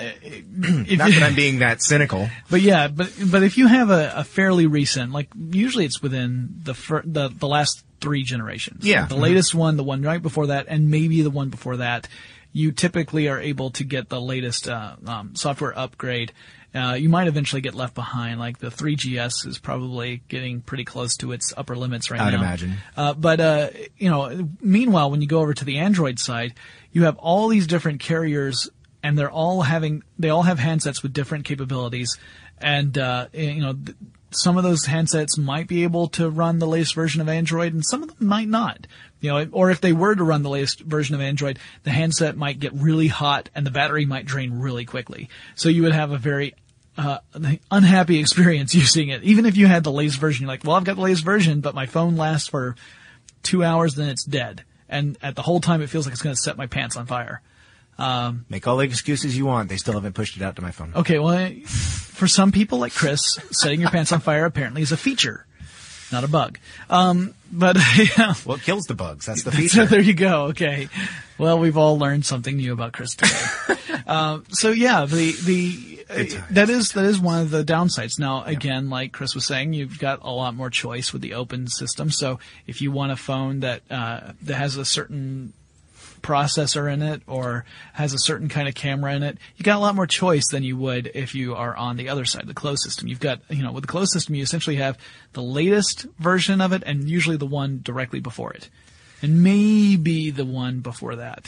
if not that I'm being that cynical, but yeah, but but if you have a, a fairly recent, like usually it's within the fir- the the last three generations. Yeah, like the mm-hmm. latest one, the one right before that, and maybe the one before that. You typically are able to get the latest uh, um, software upgrade. Uh, you might eventually get left behind. Like the three G S is probably getting pretty close to its upper limits right I'd now. I'd imagine. Uh, but uh, you know, meanwhile, when you go over to the Android side, you have all these different carriers, and they're all having they all have handsets with different capabilities, and uh, you know. Th- Some of those handsets might be able to run the latest version of Android, and some of them might not. You know, or if they were to run the latest version of Android, the handset might get really hot and the battery might drain really quickly. So you would have a very uh, unhappy experience using it. Even if you had the latest version, you're like, well, I've got the latest version, but my phone lasts for two hours, then it's dead. And at the whole time, it feels like it's going to set my pants on fire. Um, Make all the excuses you want. They still haven't pushed it out to my phone. Okay, well, for some people like Chris, setting your pants on fire apparently is a feature, not a bug. Um, but yeah. Well, it kills the bugs. That's the So feature. there you go. Okay. Well, we've all learned something new about Chris today. um, so yeah, the the uh, that is that is one of the downsides. Now, again, like Chris was saying, you've got a lot more choice with the open system. So if you want a phone that uh, that has a certain processor in it or has a certain kind of camera in it, you got a lot more choice than you would if you are on the other side, the closed system. You've got, you know, with the closed system, you essentially have the latest version of it and usually the one directly before it. And maybe the one before that.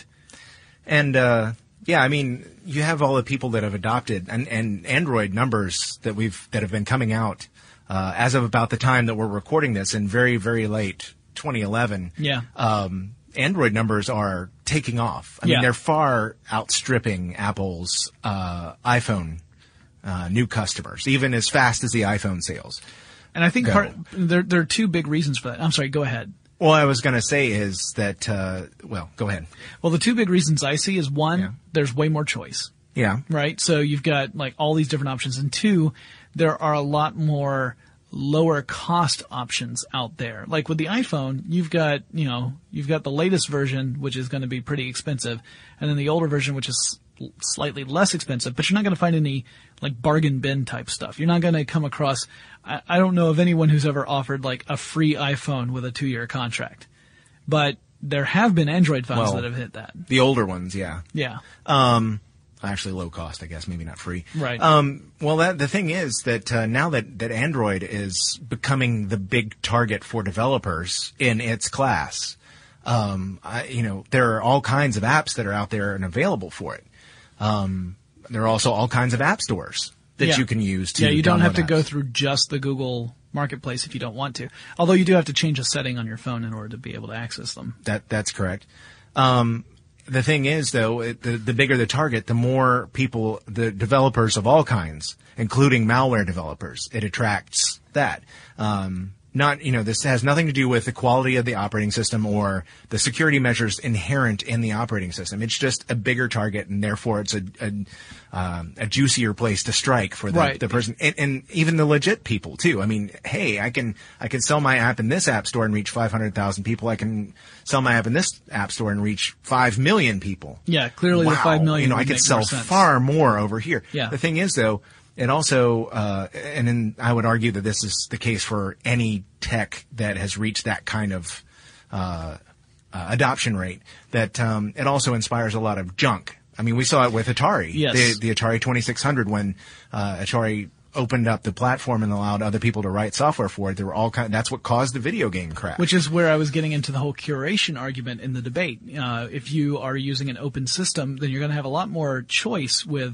And, uh, yeah, I mean, you have all the people that have adopted and, and Android numbers that we've, that have been coming out, uh, as of about the time that we're recording this in very, very late twenty eleven. Yeah. Um, Android numbers are taking off. I yeah. mean, they're far outstripping Apple's uh, iPhone uh, new customers, even as fast as the iPhone sales. And I think go. part, there, there are two big reasons for that. I'm sorry, go ahead. Well, I was going to say is that, uh, well, go ahead. Well, the two big reasons I see is one, yeah. there's way more choice. Yeah. Right? So you've got like all these different options. And two, there are a lot more lower cost options out there. Like with the iPhone, you've got, you know, you've got the latest version, which is going to be pretty expensive, and then the older version, which is slightly less expensive, but you're not going to find any like bargain bin type stuff. You're not going to come across, I, I don't know of anyone who's ever offered like a free iPhone with a two year contract, but there have been Android phones well, that have hit that. The older ones, yeah. Yeah. Um, Actually, low cost, I guess, maybe not free. Right. Um, well, that, the thing is that uh, now that, that Android is becoming the big target for developers in its class, um, I, you know, there are all kinds of apps that are out there and available for it. Um, there are also all kinds of app stores that yeah. you can use to Yeah, you don't have to apps. go through just the Google Marketplace if you don't want to. Although you do have to change a setting on your phone in order to be able to access them. That that's correct. Um, The thing is, though, it, the, the bigger the target, the more people, the developers of all kinds, including malware developers, it attracts that. Um, not, you know, this has nothing to do with the quality of the operating system or the security measures inherent in the operating system. It's just a bigger target, and therefore it's a a, um, a juicier place to strike for the, right. the person, and, and even the legit people too. I mean, hey, I can I can sell my app in this app store and reach five hundred thousand people. I can sell my app in this app store and reach five million people. Yeah, clearly wow. the five million. You know, would I could make sell more sense. far more over here. Yeah. The thing is, though, it also, uh, and then I would argue that this is the case for any tech that has reached that kind of uh, uh, adoption rate, that um, it also inspires a lot of junk. I mean, we saw it with Atari, yes. the, the Atari twenty-six hundred, when uh, Atari opened up the platform and allowed other people to write software for it. There were all kind. That's what caused the video game crash. Which is where I was getting into the whole curation argument in the debate. Uh, if you are using an open system, then you're going to have a lot more choice with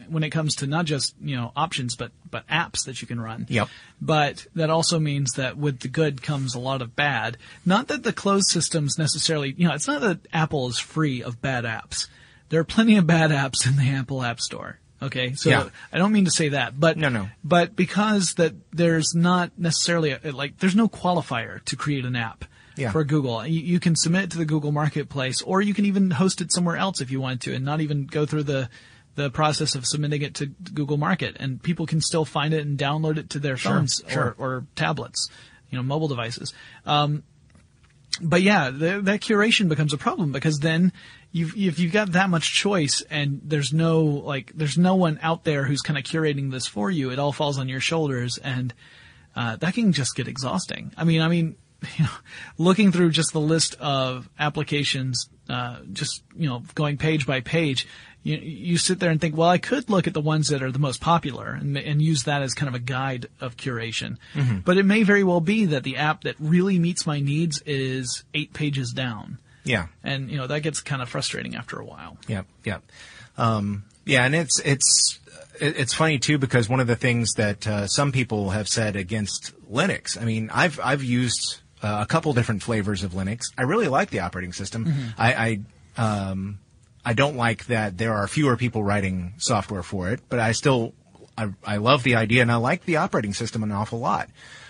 when it comes to not just, you know, options, but, but apps that you can run. Yep. But that also means that with the good comes a lot of bad. Not that the closed systems necessarily, you know, it's not that Apple is free of bad apps. There are plenty of bad apps in the Apple App Store. Okay. So yeah. I don't mean to say that, but, no, no. but because that there's not necessarily a, like, there's no qualifier to create an app. Yeah. For Google. You, you can submit it to the Google Marketplace, or you can even host it somewhere else if you wanted to, and not even go through the the process of submitting it to Google Market. And people can still find it and download it to their sure, phones sure. Or, or tablets, you know, mobile devices. Um, but yeah, the, that curation becomes a problem because then you've if you've got that much choice and there's no like there's no one out there who's kind of curating this for you. It all falls on your shoulders, and uh, that can just get exhausting. I mean, I mean. You know, looking through just the list of applications, uh, just, you know, going page by page, you, you sit there and think, well, I could look at the ones that are the most popular and, and use that as kind of a guide of curation. Mm-hmm. But it may very well be that the app that really meets my needs is eight pages down. Yeah. And, you know, that gets kind of frustrating after a while. Yep. Yep. Um, yeah. And it's, it's, it's funny too, because one of the things that, uh, some people have said against Linux, I mean, I've, I've used, Uh, a couple different flavors of Linux. I really like the operating system. Mm-hmm. I, I, um, I don't like that there are fewer people writing software for it, but I still, I, I love the idea and I like the operating system an awful lot.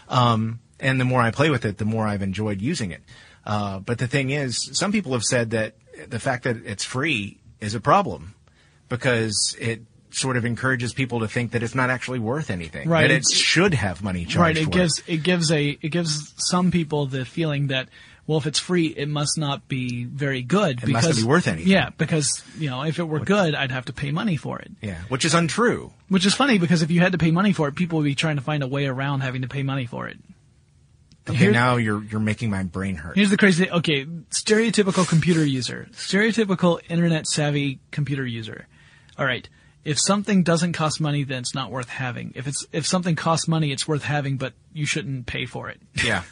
Um, and the more I play with it, the more I've enjoyed using it. Uh, but the thing is, some people have said that the fact that it's free is a problem because it sort of encourages people to think that it's not actually worth anything. Right. That it should have money charged right. It for gives, it. it gives a, it gives some people the feeling that, well, if it's free, it must not be very good. It because, must not be worth anything. Yeah, because, you know, if it were good, I'd have to pay money for it. Yeah, which is untrue. Which is funny because if you had to pay money for it, people would be trying to find a way around having to pay money for it. Okay, Here, now you're you're making my brain hurt. Here's the crazy thing. Okay, stereotypical computer user. Stereotypical internet savvy computer user. All right. If something doesn't cost money, then it's not worth having. If it's if something costs money, it's worth having, but you shouldn't pay for it. Yeah.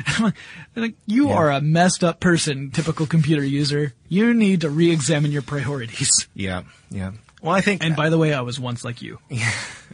Like, you yeah. are a messed up person, typical computer user. You need to re-examine your priorities. Yeah, yeah. Well, I think... And by the way, I was once like you. Yeah.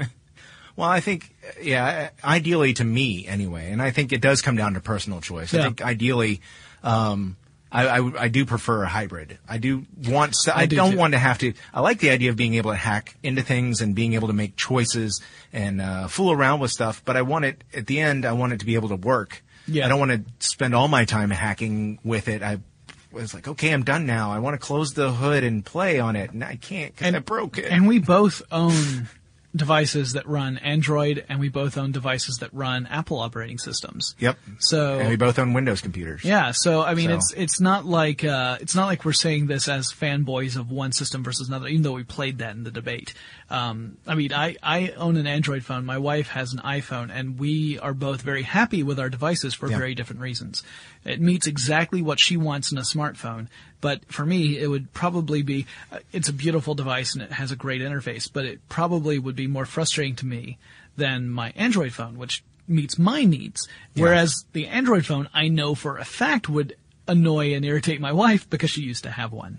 Well, I think, yeah, ideally to me anyway, and I think it does come down to personal choice. Yeah. I think ideally... Um, I, I, I do prefer a hybrid. I do want to, I, I do don't too. want to have to, I like the idea of being able to hack into things and being able to make choices and, uh, fool around with stuff, but I want it, at the end, I want it to be able to work. Yeah. I don't want to spend all my time hacking with it. I was like, okay, I'm done now. I want to close the hood and play on it, and I can't because I broke it. And we both own devices that run Android, and we both own devices that run Apple operating systems. Yep. So and we both own Windows computers. Yeah. So I mean, So. it's it's not like uh, it's not like we're saying this as fanboys of one system versus another, even though we played that in the debate. Um, I mean, I I own an Android phone. My wife has an iPhone, and we are both very happy with our devices for Yeah. very different reasons. It meets exactly what she wants in a smartphone. But for me, it would probably be, uh, it's a beautiful device and it has a great interface, but it probably would be more frustrating to me than my Android phone, which meets my needs. Yeah. Whereas the Android phone, I know for a fact would annoy and irritate my wife because she used to have one.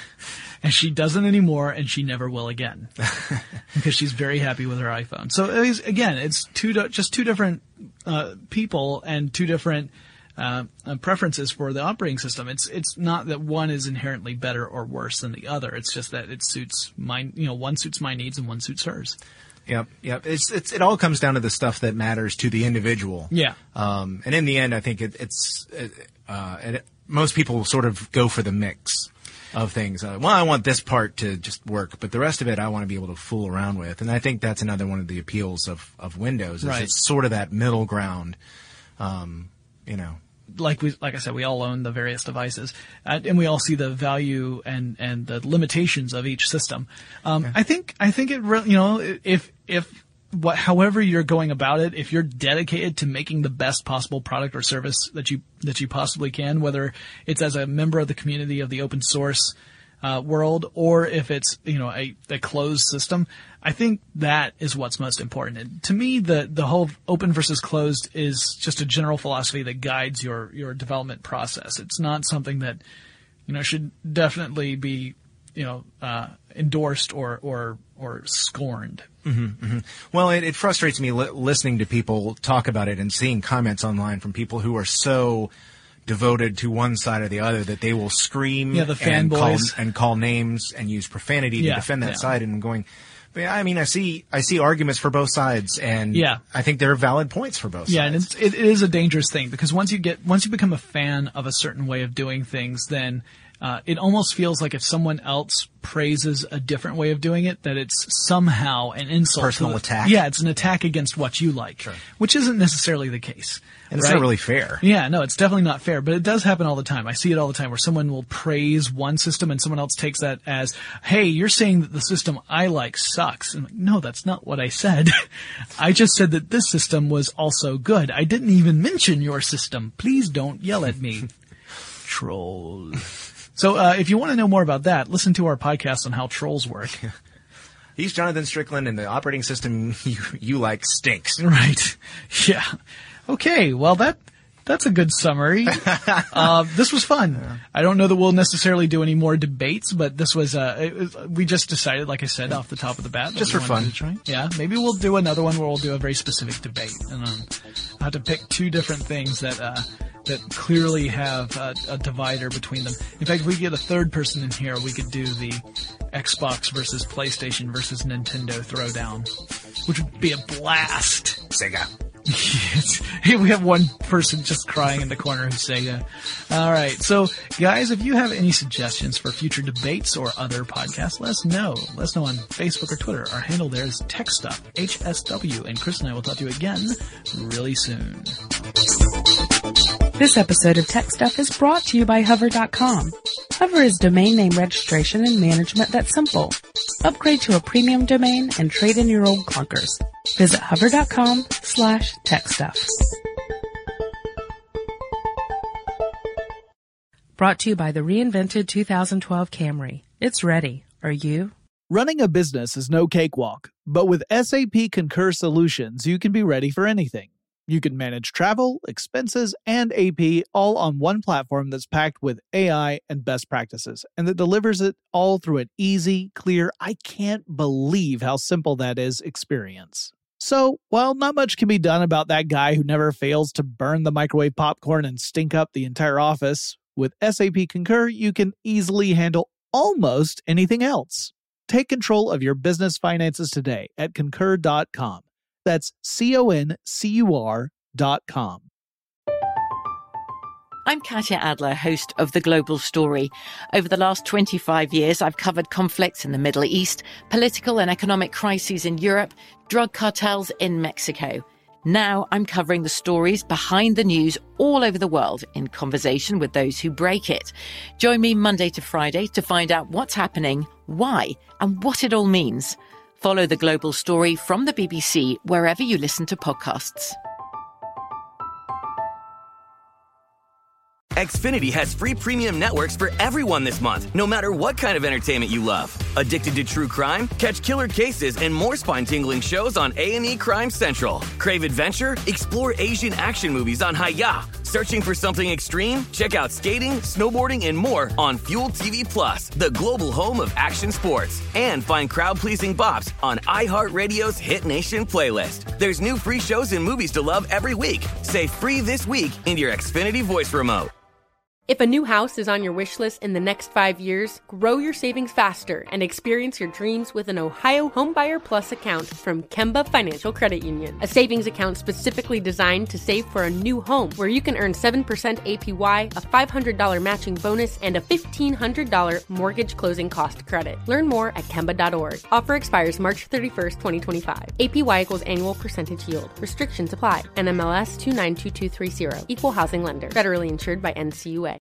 And she doesn't anymore, and she never will again. Because she's very happy with her iPhone. So it is, again, it's two, just two different, uh, people and two different, Uh, uh, preferences for the operating system. It's it's not that one is inherently better or worse than the other. It's just that it suits my, you know, one suits my needs and one suits hers. Yep, yep. It's it's it all comes down to the stuff that matters to the individual. Yeah. Um, and in the end, I think it, it's uh, it, most people sort of go for the mix of things. Uh, well, I want this part to just work, but the rest of it I want to be able to fool around with. And I think that's another one of the appeals of of Windows. Is Right. It's sort of that middle ground. Um, you know. Like we, like I said, we all own the various devices, uh, and we all see the value and, and the limitations of each system. Um, Yeah. I think, I think it really, you know, if, if, what, however you're going about it, if you're dedicated to making the best possible product or service that you, that you possibly can, whether it's as a member of the community of the open source, uh, world, or if it's, you know, a, a closed system, I think that is what's most important. And to me, the, the whole open versus closed is just a general philosophy that guides your, your development process. It's not something that, you know, should definitely be, you know, uh, endorsed or, or, or scorned. Mm-hmm, mm-hmm. Well, it, it frustrates me li- listening to people talk about it and seeing comments online from people who are so devoted to one side or the other that they will scream yeah, the and, call, fanboys. and call names and use profanity yeah, to defend that yeah. side. And I'm going, but I mean, I see I see arguments for both sides, and yeah. I think there are valid points for both yeah, sides. Yeah, and it's, it, it is a dangerous thing because once you get once you become a fan of a certain way of doing things, then Uh, it almost feels like if someone else praises a different way of doing it, that it's somehow an insult. Personal to the, attack? Yeah, it's an attack against what you like, sure. which isn't necessarily the case. And it's right? not really fair. Yeah, no, it's definitely not fair, but it does happen all the time. I see it all the time where someone will praise one system and someone else takes that as, hey, you're saying that the system I like sucks. And I'm like, no, that's not what I said. I just said that this system was also good. I didn't even mention your system. Please don't yell at me. Troll. So uh, if you want to know more about that, listen to our podcast on how trolls work. He's Jonathan Strickland, and the operating system you, you like stinks. Right. Yeah. Okay, well, that that's a good summary. uh, this was fun. Yeah. I don't know that we'll necessarily do any more debates, but this was, uh, it was, we just decided, like I said, off the top of the bat. Just for fun. Try. Yeah, maybe we'll do another one where we'll do a very specific debate. And um, I'll have to pick two different things that uh, that clearly have a, a divider between them. In fact, if we get a third person in here, we could do the Xbox versus PlayStation versus Nintendo throwdown, which would be a blast. Sega. Yes. We have one person just crying in the corner who's Sega. All right. So, guys, if you have any suggestions for future debates or other podcasts, let us know. Let us know on Facebook or Twitter. Our handle there is TechStuff, H S W. And Chris and I will talk to you again really soon. This episode of Tech Stuff is brought to you by Hover dot com. Hover is domain name registration and management that's simple. Upgrade to a premium domain and trade in your old clunkers. Visit hover dot com slash tech stuff. Brought to you by the reinvented two thousand twelve Camry. It's ready. Are you? Running a business is no cakewalk, but with S A P Concur Solutions, you can be ready for anything. You can manage travel, expenses, and A P all on one platform that's packed with A I and best practices, and that delivers it all through an easy, clear, I can't believe how simple that is experience. So, while not much can be done about that guy who never fails to burn the microwave popcorn and stink up the entire office, with S A P Concur, you can easily handle almost anything else. Take control of your business finances today at concur dot com. That's C O N C U R dot com. I'm Katya Adler, host of The Global Story. Over the last twenty-five years, I've covered conflicts in the Middle East, political and economic crises in Europe, drug cartels in Mexico. Now I'm covering the stories behind the news all over the world in conversation with those who break it. Join me Monday to Friday to find out what's happening, why, and what it all means. Follow The Global Story from the B B C wherever you listen to podcasts. Xfinity has free premium networks for everyone this month, no matter what kind of entertainment you love. Addicted to true crime? Catch killer cases and more spine-tingling shows on A and E Crime Central. Crave adventure? Explore Asian action movies on Hi-Ya. Searching for something extreme? Check out skating, snowboarding, and more on Fuel T V Plus, the global home of action sports. And find crowd-pleasing bops on iHeartRadio's Hit Nation playlist. There's new free shows and movies to love every week. Say free this week in your Xfinity voice remote. If a new house is on your wish list in the next five years, grow your savings faster and experience your dreams with an Ohio Homebuyer Plus account from Kemba Financial Credit Union. A savings account specifically designed to save for a new home, where you can earn seven percent A P Y, a five hundred dollars matching bonus, and a fifteen hundred dollars mortgage closing cost credit. Learn more at Kemba dot org. Offer expires March thirty-first, twenty twenty-five. A P Y equals annual percentage yield. Restrictions apply. N M L S two nine two two three zero. Equal housing lender. Federally insured by N C U A.